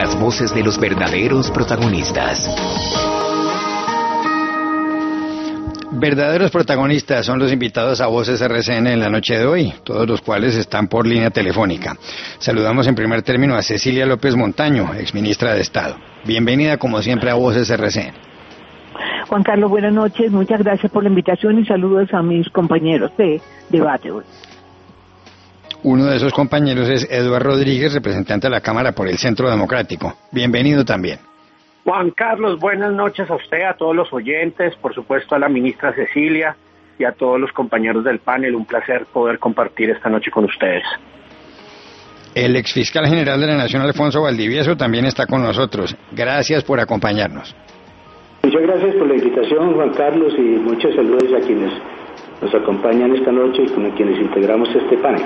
las voces de los verdaderos protagonistas. Verdaderos protagonistas son los invitados a Voces RCN en la noche de hoy, todos los cuales están por línea telefónica. Saludamos en primer término a Cecilia López Montaño, exministra de Estado. Bienvenida como siempre a Voces RCN. Juan Carlos, buenas noches, muchas gracias por la invitación y saludos a mis compañeros de debate hoy. Uno de esos compañeros es Eduardo Rodríguez, representante de la Cámara por el Centro Democrático. Bienvenido también. Juan Carlos, buenas noches a usted, a todos los oyentes, por supuesto a la ministra Cecilia y a todos los compañeros del panel. Un placer poder compartir esta noche con ustedes. El exfiscal general de la Nación, Alfonso Valdivieso, también está con nosotros. Gracias por acompañarnos. Muchas gracias por la invitación, Juan Carlos, y muchos saludos a quienes nos acompañan esta noche y con quienes integramos este panel.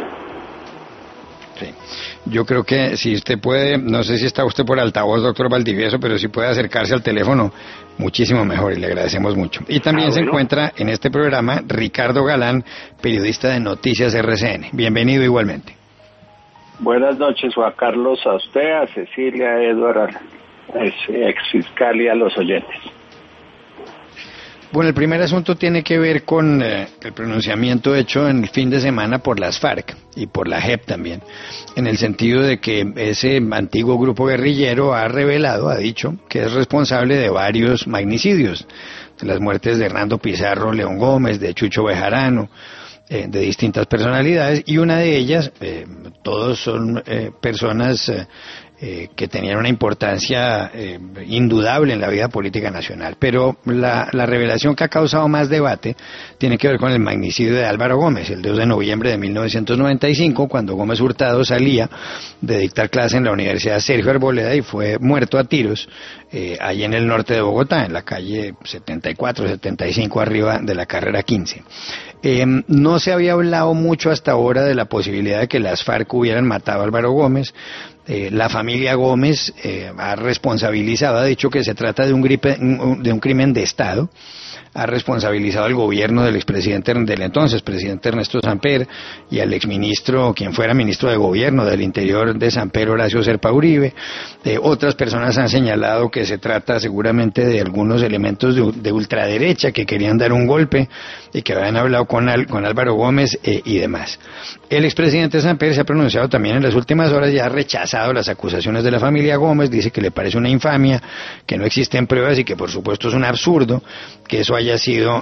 Sí. Yo creo que si usted puede, no sé si está usted por altavoz, doctor Valdivieso, pero si puede acercarse al teléfono, muchísimo mejor y le agradecemos mucho. Y también se encuentra en este programa Ricardo Galán, periodista de Noticias RCN. Bienvenido igualmente. Buenas noches, Juan Carlos, a usted, a Cecilia, a Eduardo, ex fiscal y a los oyentes. Bueno, el primer asunto tiene que ver con el pronunciamiento hecho en el fin de semana por las FARC y por la JEP también, en el sentido de que ese antiguo grupo guerrillero ha dicho que es responsable de varios magnicidios, de las muertes de Hernando Pizarro, León Gómez, de Chucho Bejarano, de distintas personalidades, y una de ellas, todos son personas que tenían una importancia indudable en la vida política nacional. Pero la revelación que ha causado más debate tiene que ver con el magnicidio de Álvaro Gómez, el 2 de noviembre de 1995, cuando Gómez Hurtado salía de dictar clase en la Universidad Sergio Arboleda y fue muerto a tiros allí en el norte de Bogotá, en la calle 74, 75, arriba de la carrera 15. No se había hablado mucho hasta ahora de la posibilidad de que las FARC hubieran matado a Álvaro Gómez. La familia Gómez ha responsabilizado, ha dicho que se trata de un crimen de Estado, ha responsabilizado al gobierno del expresidente, del entonces presidente Ernesto Samper, y al exministro, quien fuera ministro de gobierno del Interior de Samper, Horacio Serpa Uribe. Otras personas han señalado que se trata seguramente de algunos elementos de ultraderecha que querían dar un golpe y que habían hablado con Álvaro Gómez y demás. El expresidente Samper se ha pronunciado también en las últimas horas y ha rechazado las acusaciones de la familia Gómez, dice que le parece una infamia, que no existen pruebas y que por supuesto es un absurdo que eso haya sido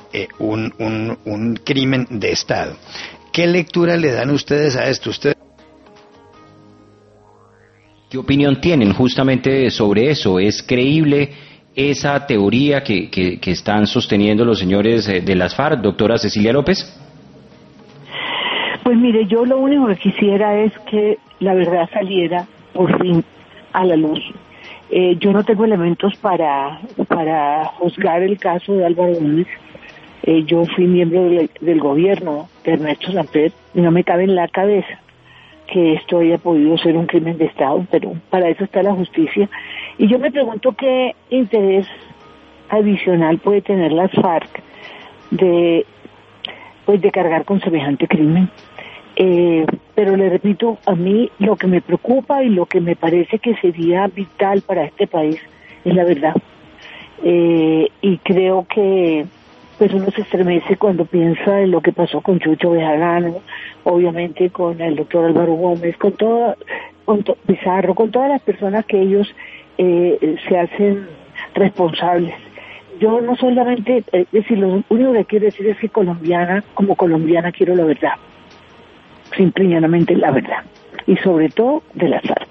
un crimen de Estado. ¿Qué lectura le dan ustedes a esto? ¿Qué opinión tienen justamente sobre eso? ¿Es creíble esa teoría que están sosteniendo los señores de las FARC, doctora Cecilia López? Pues mire, yo lo único que quisiera es que la verdad saliera por fin a la luz. Yo no tengo elementos para juzgar el caso de Álvaro Gómez. Yo fui miembro del gobierno de Ernesto Samper y no me cabe en la cabeza que esto haya podido ser un crimen de Estado, pero para eso está la justicia. Y yo me pregunto qué interés adicional puede tener las FARC de cargar con semejante crimen. Pero le repito, a mí lo que me preocupa y lo que me parece que sería vital para este país es la verdad. Y creo que pues uno se estremece cuando piensa en lo que pasó con Chucho Bejarano, obviamente con el doctor Álvaro Gómez, con Pizarro, con todas las personas que ellos se hacen responsables. Yo no solamente, es decir, lo único que quiero decir es que como colombiana quiero la verdad, simple y llanamente la verdad, y sobre todo de las FARC.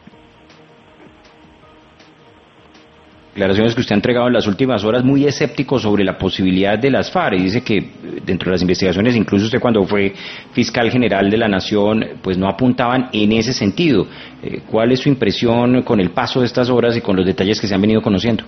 Declaraciones que usted ha entregado en las últimas horas, muy escéptico sobre la posibilidad de las FARC, y dice que dentro de las investigaciones, incluso usted cuando fue fiscal general de la Nación, pues no apuntaban en ese sentido. ¿Cuál es su impresión con el paso de estas horas y con los detalles que se han venido conociendo?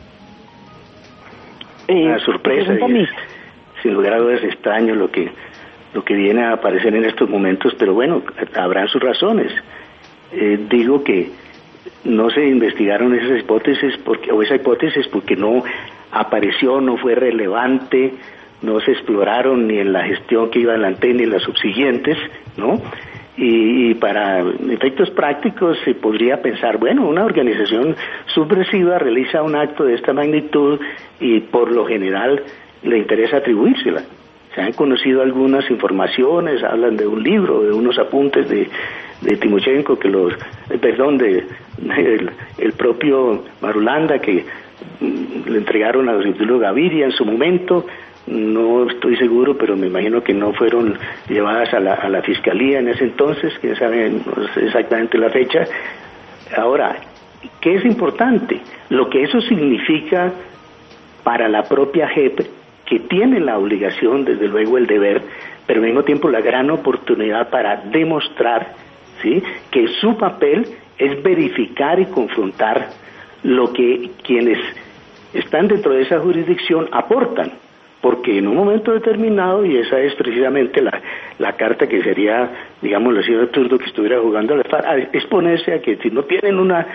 Una sorpresa, sin lugar a dudas extraño lo que viene a aparecer en estos momentos, pero bueno, habrán sus razones. Digo que no se investigaron esas hipótesis esa hipótesis porque no apareció, no fue relevante, no se exploraron ni en la gestión que iba adelante ni en las subsiguientes, ¿no? Y para efectos prácticos se podría pensar, bueno, una organización subversiva realiza un acto de esta magnitud y por lo general le interesa atribuírsela. Se han conocido algunas informaciones, hablan de un libro, de unos apuntes de Timochenko, el propio Marulanda, que le entregaron a Riutilo Gaviria en su momento. No estoy seguro, pero me imagino que no fueron llevadas a la fiscalía en ese entonces, quién sabe, no sé exactamente la fecha. Ahora, ¿qué es importante? Lo que eso significa para la propia JEP, que tiene la obligación, desde luego el deber, pero al mismo tiempo la gran oportunidad para demostrar, ¿sí?, que su papel es verificar y confrontar lo que quienes están dentro de esa jurisdicción aportan. Porque en un momento determinado, y esa es precisamente la carta que sería, digámoslo así, absurdo que estuviera jugando a la FARC, a exponerse a que si no tienen una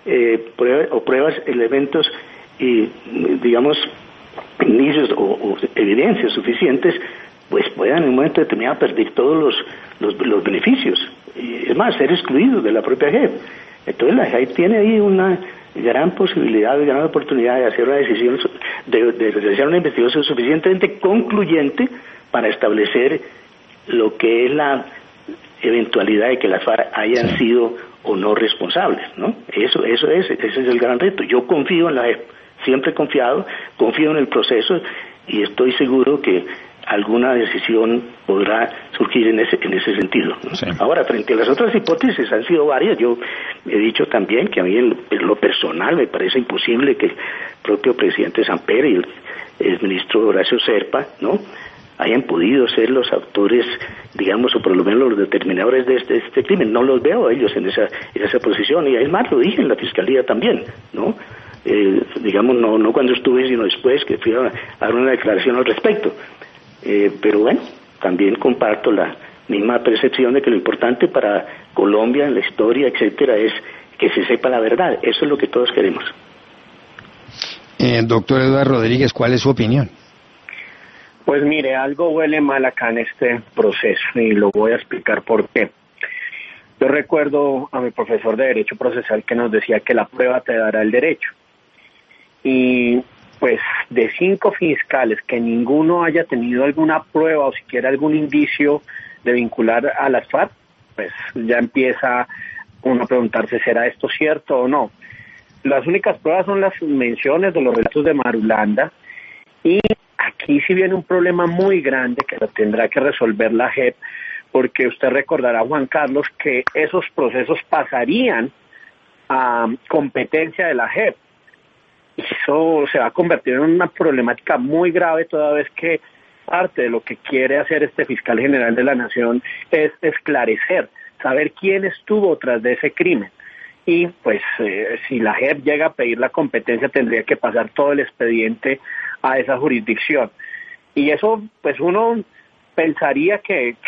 pruebas, elementos y, digamos, indicios o evidencias suficientes, pues puedan en un momento determinado perder todos los beneficios. Y, es más, ser excluidos de la propia JEP. Entonces la JEP tiene ahí una gran posibilidad, gran oportunidad de hacer una decisión, de realizar una investigación suficientemente concluyente para establecer lo que es la eventualidad de que las FARC hayan sido o no responsables, ¿no? Ese es el gran reto. Yo confío en la JEP, siempre he confiado, confío en el proceso y estoy seguro que alguna decisión podrá surgir en ese sentido, ¿no? Sí. Ahora, frente a las otras hipótesis, han sido varias. Yo he dicho también que a mí en lo personal me parece imposible que el propio presidente Samper y el ministro Horacio Serpa, ¿no?, hayan podido ser los autores, digamos, o por lo menos los determinadores de este crimen. No los veo a ellos en esa posición, y además lo dije en la fiscalía también, ¿no? Digamos, no cuando estuve, sino después que fui a dar una declaración al respecto. Pero bueno, también comparto la misma percepción de que lo importante para Colombia, en la historia, etcétera, es que se sepa la verdad. Eso es lo que todos queremos. Doctor Eduardo Rodríguez, ¿cuál es su opinión? Pues mire, algo huele mal acá en este proceso y lo voy a explicar por qué. Yo recuerdo a mi profesor de Derecho Procesal que nos decía que la prueba te dará el derecho. Y pues de 5 fiscales que ninguno haya tenido alguna prueba o siquiera algún indicio de vincular a las FARC, pues ya empieza uno a preguntarse, ¿será esto cierto o no? Las únicas pruebas son las menciones de los relatos de Marulanda, y aquí sí viene un problema muy grande que lo tendrá que resolver la JEP, porque usted recordará, Juan Carlos, que esos procesos pasarían a competencia de la JEP. Eso se va a convertir en una problemática muy grave, toda vez que parte de lo que quiere hacer este fiscal general de la Nación es esclarecer, saber quién estuvo tras de ese crimen. Y pues si la JEP llega a pedir la competencia, tendría que pasar todo el expediente a esa jurisdicción. Y eso, pues uno pensaría que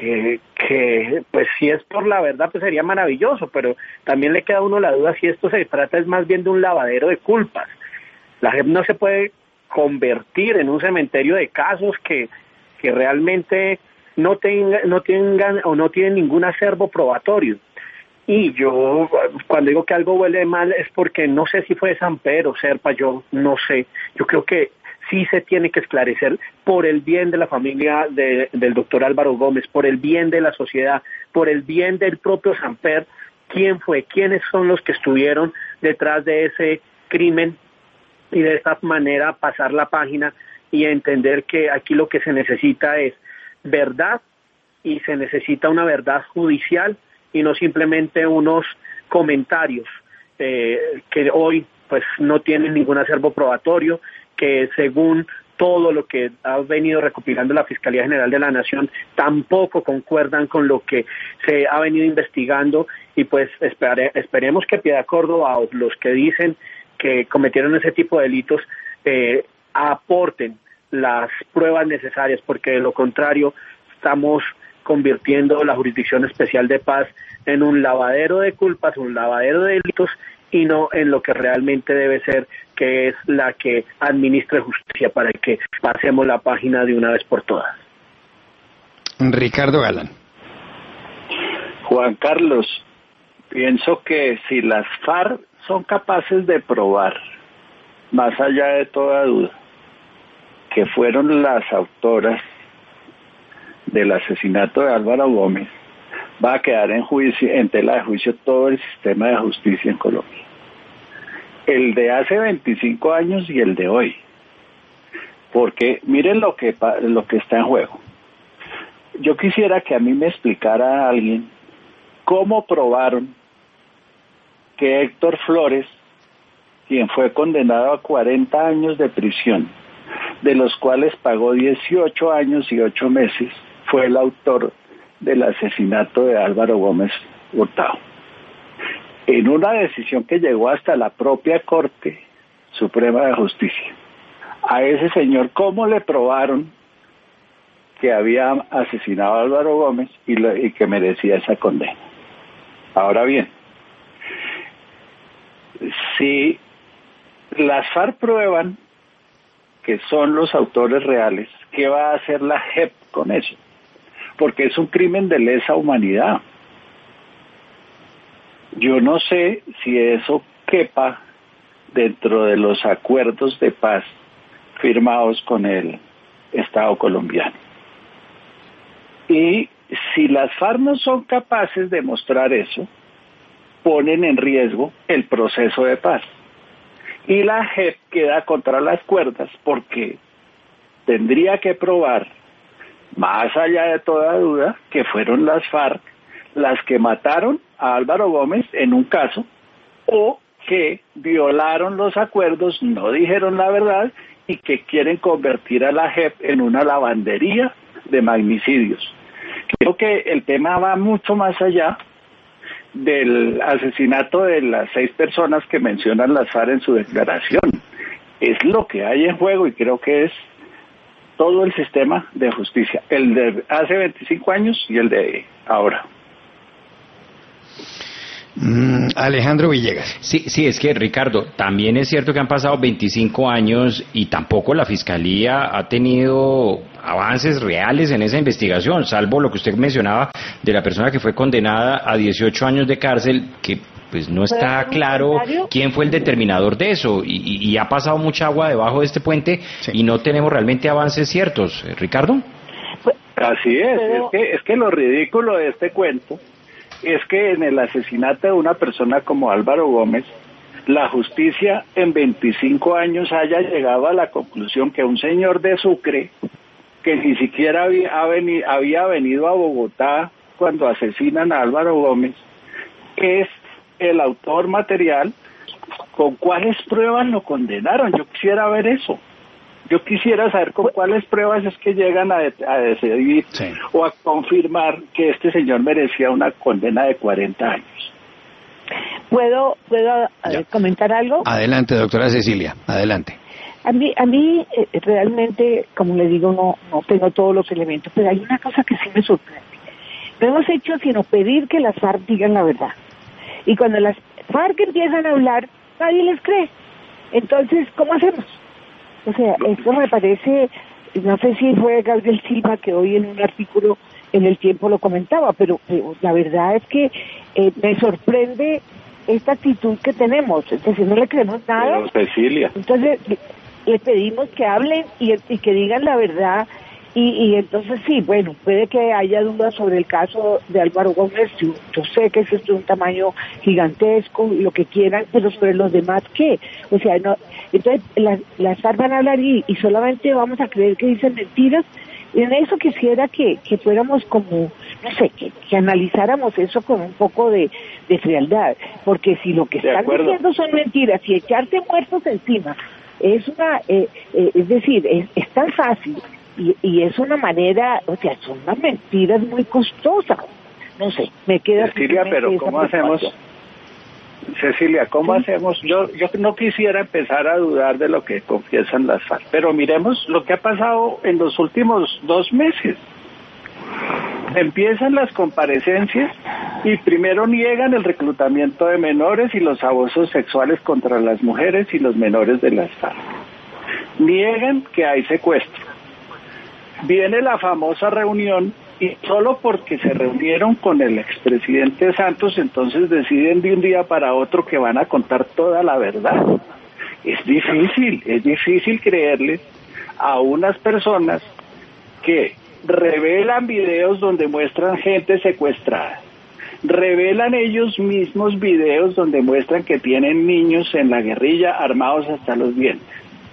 pues si es por la verdad, pues sería maravilloso, pero también le queda a uno la duda si esto se trata es más bien de un lavadero de culpas. La JEP no se puede convertir en un cementerio de casos que realmente no tengan o no tienen ningún acervo probatorio. Y yo, cuando digo que algo huele mal, es porque no sé si fue Samper o Serpa, yo no sé. Yo creo que sí se tiene que esclarecer por el bien de la familia del doctor Álvaro Gómez, por el bien de la sociedad, por el bien del propio Samper, quién fue, quiénes son los que estuvieron detrás de ese crimen, y de esta manera pasar la página y entender que aquí lo que se necesita es verdad, y se necesita una verdad judicial y no simplemente unos comentarios que hoy pues no tienen ningún acervo probatorio, que según todo lo que ha venido recopilando la Fiscalía General de la Nación tampoco concuerdan con lo que se ha venido investigando. Y pues esperemos que Piedad Córdoba o los que dicen que cometieron ese tipo de delitos aporten las pruebas necesarias, porque de lo contrario estamos convirtiendo la Jurisdicción Especial de Paz en un lavadero de culpas, un lavadero de delitos, y no en lo que realmente debe ser, que es la que administre justicia, para que pasemos la página de una vez por todas. Ricardo Galán. Juan Carlos, pienso que si las FARC son capaces de probar, más allá de toda duda, que fueron las autoras del asesinato de Álvaro Gómez, va a quedar en tela de juicio todo el sistema de justicia en Colombia. El de hace 25 años y el de hoy. Porque miren lo que está en juego. Yo quisiera que a mí me explicara alguien cómo probaron que Héctor Flores, quien fue condenado a 40 años de prisión, de los cuales pagó 18 años y 8 meses, fue el autor del asesinato de Álvaro Gómez Hurtado. En una decisión que llegó hasta la propia Corte Suprema de Justicia. A ese señor, ¿cómo le probaron que había asesinado a Álvaro Gómez y que merecía esa condena? Ahora bien, si las FARC prueban que son los autores reales, ¿qué va a hacer la JEP con eso? Porque es un crimen de lesa humanidad. Yo no sé si eso quepa dentro de los acuerdos de paz firmados con el Estado colombiano. Y si las FARC no son capaces de mostrar eso, ponen en riesgo el proceso de paz. Y la JEP queda contra las cuerdas porque tendría que probar, más allá de toda duda, que fueron las FARC las que mataron a Álvaro Gómez en un caso, o que violaron los acuerdos, no dijeron la verdad, y que quieren convertir a la JEP en una lavandería de magnicidios. Creo que el tema va mucho más allá del asesinato de las 6 personas que mencionan las FARC en su declaración. Es lo que hay en juego y creo que es todo el sistema de justicia, el de hace 25 años y el de ahora. Alejandro Villegas. Sí, es que Ricardo, también es cierto que han pasado 25 años y tampoco la Fiscalía ha tenido avances reales en esa investigación, salvo lo que usted mencionaba de la persona que fue condenada a 18 años de cárcel, que pues no está claro quién fue el determinador de eso y ha pasado mucha agua debajo de este puente y no tenemos realmente avances ciertos. ¿Ricardo? Así es que lo ridículo de este cuento es que en el asesinato de una persona como Álvaro Gómez, la justicia en 25 años haya llegado a la conclusión que un señor de Sucre, que ni siquiera había venido a Bogotá cuando asesinan a Álvaro Gómez, es el autor material, ¿con cuáles pruebas lo condenaron? Yo quisiera ver eso. Yo quisiera saber con cuáles pruebas es que llegan a decidir o a confirmar que este señor merecía una condena de 40 años. ¿Puedo comentar algo? Adelante, doctora Cecilia, adelante. A mí realmente, como le digo, no tengo todos los elementos, pero hay una cosa que sí me sorprende. No hemos hecho sino pedir que las FARC digan la verdad. Y cuando las FARC empiezan a hablar, nadie les cree. Entonces, ¿cómo hacemos? O sea, esto me parece, no sé si fue Gabriel Silva que hoy en un artículo en El Tiempo lo comentaba, pero la verdad es que me sorprende esta actitud que tenemos. Entonces, no le creemos nada. Pero Cecilia. Entonces, le pedimos que hablen y que digan la verdad. Y entonces sí, bueno, puede que haya dudas sobre el caso de Álvaro Gómez. Yo sé que eso es de un tamaño gigantesco, lo que quieran, pero sobre los demás, ¿qué? O sea, no. Entonces, las FARC van a hablar y solamente vamos a creer que dicen mentiras. Y en eso quisiera que fuéramos como, no sé, que analizáramos eso con un poco de frialdad. Porque si lo que están diciendo son mentiras y echarse muertos encima es es decir, es tan fácil. Y es una manera, o sea, son unas mentiras muy costosas. No sé, me queda... Cecilia, pero ¿cómo hacemos? Cecilia, ¿cómo hacemos? Yo no quisiera empezar a dudar de lo que confiesan las FARC, pero miremos lo que ha pasado en los últimos 2 meses. Empiezan las comparecencias y primero niegan el reclutamiento de menores y los abusos sexuales contra las mujeres y los menores de las FARC. Niegan que hay secuestro. Viene la famosa reunión y solo porque se reunieron con el expresidente Santos, entonces deciden de un día para otro que van a contar toda la verdad. Es difícil creerles a unas personas que revelan videos donde muestran gente secuestrada, revelan ellos mismos videos donde muestran que tienen niños en la guerrilla armados hasta los dientes.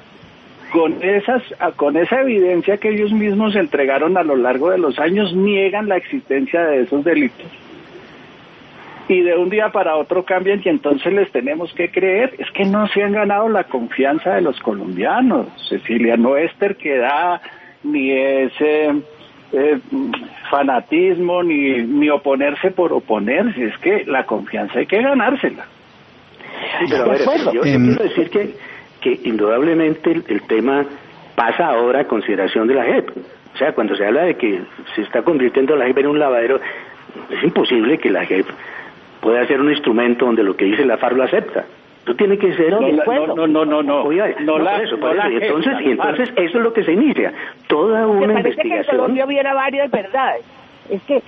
Con esa evidencia que ellos mismos entregaron a lo largo de los años, niegan la existencia de esos delitos. Y de un día para otro cambian y entonces les tenemos que creer. Es que no se han ganado la confianza de los colombianos, Cecilia. No es terquedad, ni ese fanatismo, ni oponerse por oponerse. Es que la confianza hay que ganársela. Sí, pero a ver, yo quiero decir que indudablemente el tema pasa ahora a consideración de la JEP. O sea, cuando se habla de que se está convirtiendo la JEP en un lavadero, es imposible que la JEP pueda ser un instrumento donde lo que dice la FARC lo acepta. Esto tiene que ser... Entonces eso es lo que se inicia. Toda una investigación... Que en Colombia hubiera varias verdades. Es que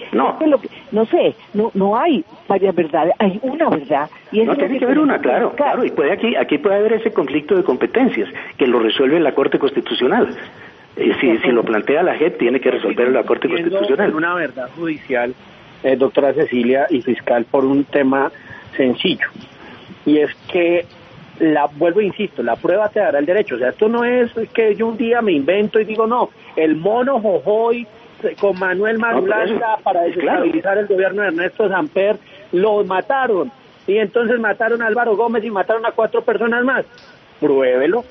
no hay varias verdades, hay una verdad. Y no, tiene que haber una, claro, y aquí puede haber ese conflicto de competencias que lo resuelve la Corte Constitucional. Si lo plantea la JEP, tiene que resolverlo la Corte Constitucional. Una verdad judicial, doctora Cecilia y fiscal, por un tema sencillo, y es que vuelvo e insisto, la prueba te dará el derecho. O sea, esto no es que yo un día me invento y digo, no, el mono Jojoy con Manuel Marulanda para desestabilizar el gobierno de Ernesto Samper, lo mataron, y entonces mataron a Álvaro Gómez y mataron a 4 personas más. Pruébelo.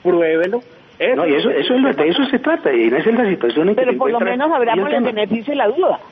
No, y de eso se trata, y esa es la situación en que pero por lo menos hablamos del beneficio de la duda.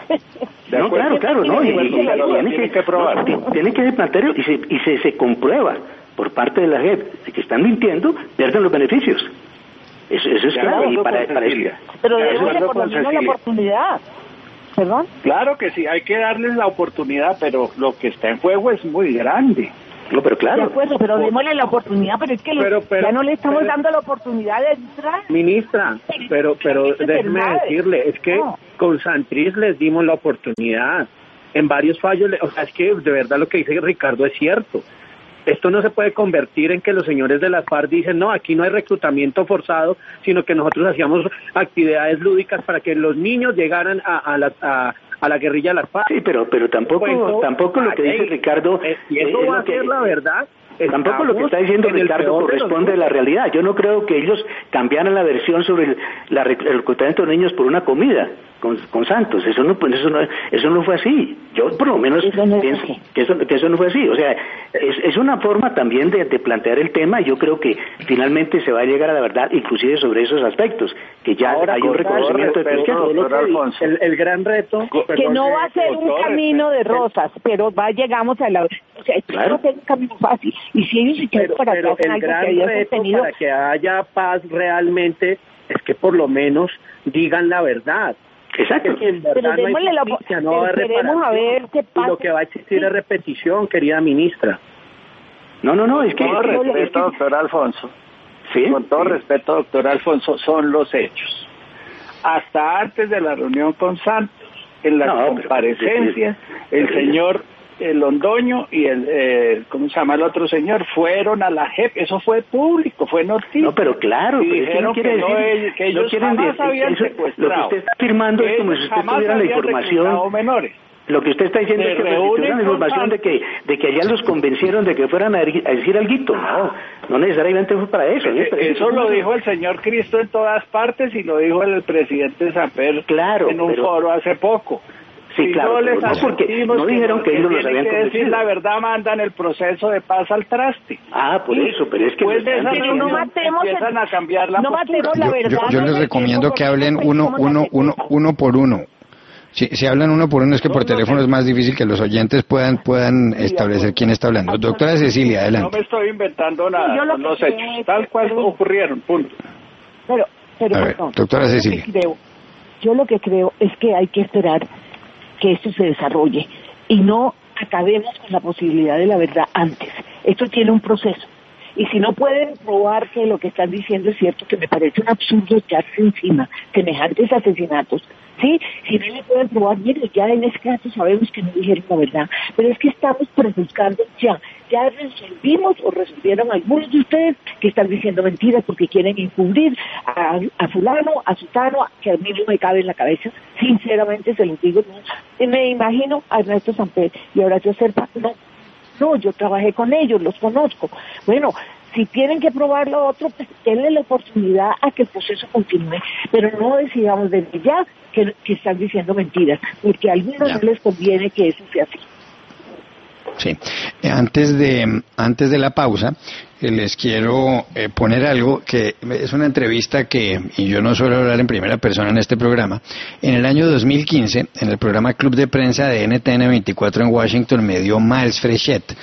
No, claro, no, tiene que probar, tiene que plantearlo, y se comprueba por parte de la JEP de que están mintiendo, pierden los beneficios. Eso es claro, y para eso. Pero démosle por lo menos la oportunidad. ¿Perdón? Claro que sí, hay que darles la oportunidad, pero lo que está en juego es muy grande. No, pero claro. De acuerdo, pero démosle la oportunidad, pero es que ya no le estamos dando la oportunidad de entrar. Ministra, pero déjeme decirle, es que con Santriz les dimos la oportunidad. En varios fallos, o sea, es que de verdad lo que dice Ricardo es cierto. Esto no se puede convertir en que los señores de las FARC dicen, no, aquí no hay reclutamiento forzado, sino que nosotros hacíamos actividades lúdicas para que los niños llegaran a la guerrilla de las FARC. Sí, pero tampoco lo que dice Ricardo... y eso va a ser la verdad. Tampoco lo que está diciendo Ricardo corresponde a la realidad. Yo no creo que ellos cambiaran la versión sobre el reclutamiento de niños por una comida con Santos. Eso no fue así. Yo por lo menos pienso que eso no fue así. O sea, es una forma también de plantear el tema, y yo creo que finalmente se va a llegar a la verdad, inclusive sobre esos aspectos, que ya hay un reconocimiento de que el gran reto que no va a ser un camino de rosas, pero llegamos a la... O sea, claro. No va a ser un camino fácil. Y si ellos se quedan para atrás en el algo gran que había reto sostenido... para que haya paz realmente es que por lo menos digan la verdad. Exacto. Que en verdad pero démosle no hay justicia, no va a haber reparación, a ver qué pasa. Y lo que va a existir es repetición, querida ministra. No, es que... Con todo respeto, doctor Alfonso. ¿Sí? Con todo respeto, doctor Alfonso, son los hechos. Hasta antes de la reunión con Santos, en las comparecencias, el señor Londoño y ¿cómo se llama el otro señor? Fueron a la JEP, eso fue público, fue noticia. No, pero claro, y dijeron que ellos jamás habían secuestrado. Lo que usted está afirmando es como si usted tuviera la información. Menores. Lo que usted está diciendo es que tuvieron la información de que allá los convencieron de que fueran a decir alguito. No necesariamente fue para eso. Eso lo dijo el señor Cristo en todas partes, y lo dijo el presidente Samper en un foro hace poco. Sí, claro, porque no dijeron que ellos los habían convencido. Decir la verdad, mandan el proceso de paz al traste. Por eso, pero es que no matemos empiezan a cambiar la postura. La verdad. Yo les recomiendo que hablen uno por uno. Si hablan uno por uno, es que por teléfono es más difícil que los oyentes puedan establecer quién está hablando. Doctora Cecilia, adelante. No me estoy inventando nada, son los hechos, tal cual ocurrieron, punto. Pero a ver, doctora Cecilia. Yo lo que creo es que hay que esperar que esto se desarrolle y no acabemos con la posibilidad de la verdad antes. Esto tiene un proceso Y si no pueden probar que lo que están diciendo es cierto, que me parece un absurdo echarse encima semejantes asesinatos, ¿sí? Si no le pueden probar, mire, ya en ese caso sabemos que no dijeron la verdad, pero es que estamos prejuzgando ya resolvimos o resolvieron algunos de ustedes que están diciendo mentiras porque quieren encubrir a fulano, a sutano, que a mí no me cabe en la cabeza, sinceramente se los digo, no. Me imagino a Ernesto Samper y a Horacio Serpa, no, yo trabajé con ellos, los conozco. Bueno, si tienen que probar lo otro, pues denle la oportunidad a que el proceso continúe, pero no decidamos desde ya que están diciendo mentiras, porque a algunos no les conviene que eso sea así. Sí, antes de la pausa, les quiero poner algo que es una entrevista y yo no suelo hablar en primera persona en este programa. En el año 2015, en el programa Club de Prensa de NTN 24 en Washington, me dio Miles Frechette,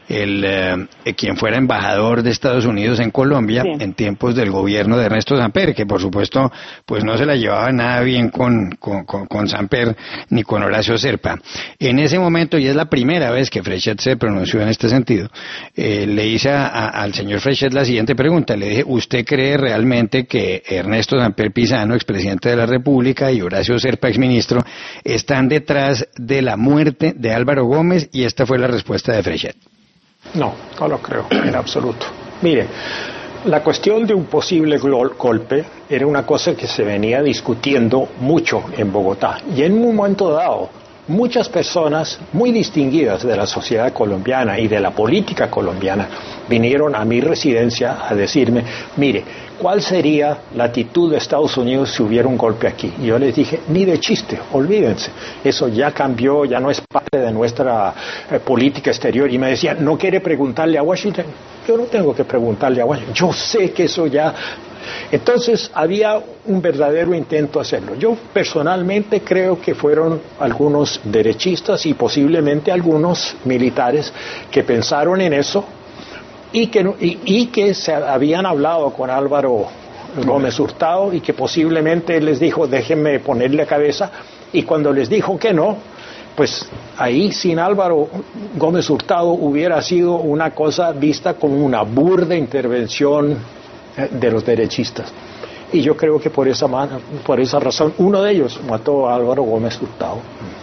quien fuera embajador de Estados Unidos en Colombia, sí, en tiempos del gobierno de Ernesto Samper, que por supuesto pues no se la llevaba nada bien con Samper ni con Horacio Serpa. En ese momento, y es la primera vez que Frechette se pronunció en este sentido, le hice al señor Frechette la siguiente pregunta. Le dije, ¿usted cree realmente que Ernesto Samper Pizano, expresidente de la República, y Horacio Serpa, exministro, están detrás de la muerte de Álvaro Gómez? Y esta fue la respuesta de Frechette. No lo creo en absoluto. Mire, la cuestión de un posible golpe era una cosa que se venía discutiendo mucho en Bogotá. Y en un momento dado, muchas personas muy distinguidas de la sociedad colombiana y de la política colombiana vinieron a mi residencia a decirme, mire, ¿cuál sería la actitud de Estados Unidos si hubiera un golpe aquí? Y yo les dije, ni de chiste, olvídense, eso ya cambió, ya no es parte de nuestra política exterior. Y me decían, ¿no quiere preguntarle a Washington? Yo no tengo que preguntarle a Washington, yo sé que eso ya... Entonces había un verdadero intento de hacerlo. Yo personalmente creo que fueron algunos derechistas y posiblemente algunos militares que pensaron en eso y que se habían hablado con Álvaro Gómez Hurtado y que posiblemente él les dijo, déjenme ponerle cabeza, y cuando les dijo que no, pues ahí sin Álvaro Gómez Hurtado hubiera sido una cosa vista como una burda intervención de los derechistas. Y yo creo que por esa razón uno de ellos mató a Álvaro Gómez Hurtado.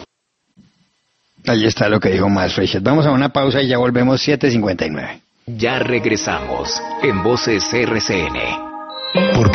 Ahí está lo que dijo Miles Frechette. Vamos a una pausa y ya volvemos, 7:59. Ya regresamos en Voces RCN.